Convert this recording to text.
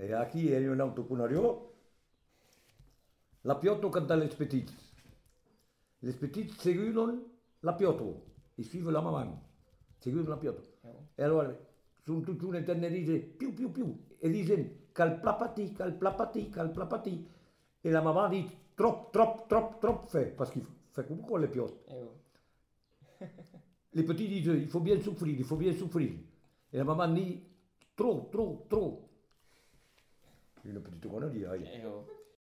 E aqui è un autocunario. La piotto canta les petits. Les petits seguono la piotto. E suivent la maman. Seguono la piotto. E allora sono tutti un eternerize più più più. E dicono calplapati, calplapati, calplapati. E la mamma dice trop fait. Parce qu'il fait comme con les piottes. Les petits disent il faut bien souffrir, il faut bien souffrir. Et la maman dit trop. Une petite connerie,